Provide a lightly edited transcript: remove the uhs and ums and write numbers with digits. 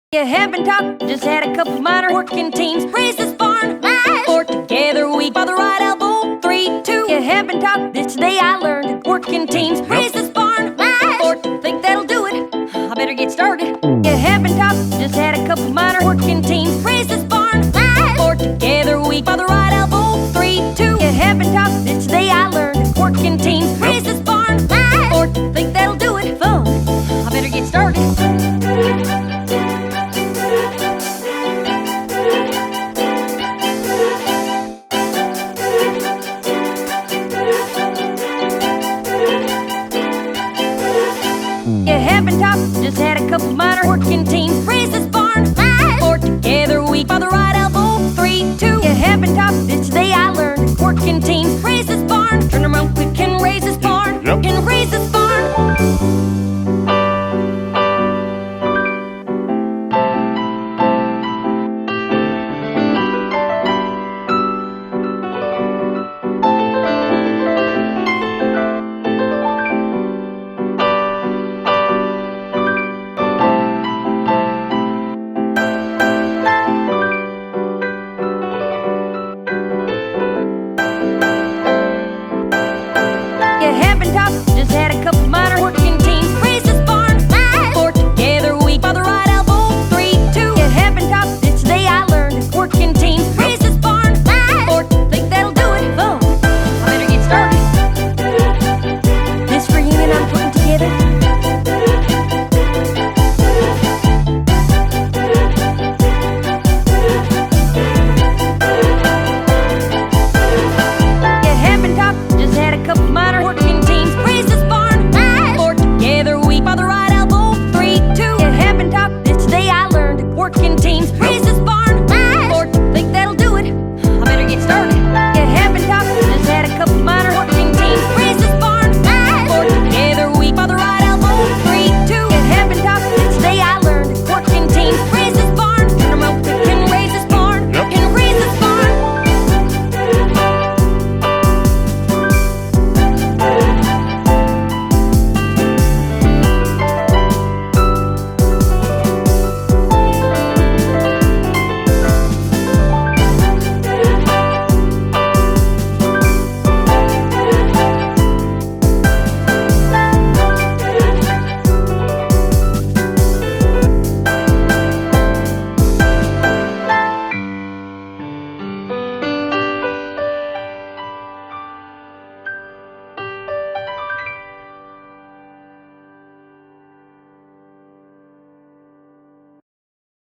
You have been talking, just had a couple minor working teams. Raise this barn, mash. Four together, we by the right elbow. 3, 2. You have been talking, this day I learned working teams. Raise this barn, mash. Four, think that'll do it. I better get started. You have been talking.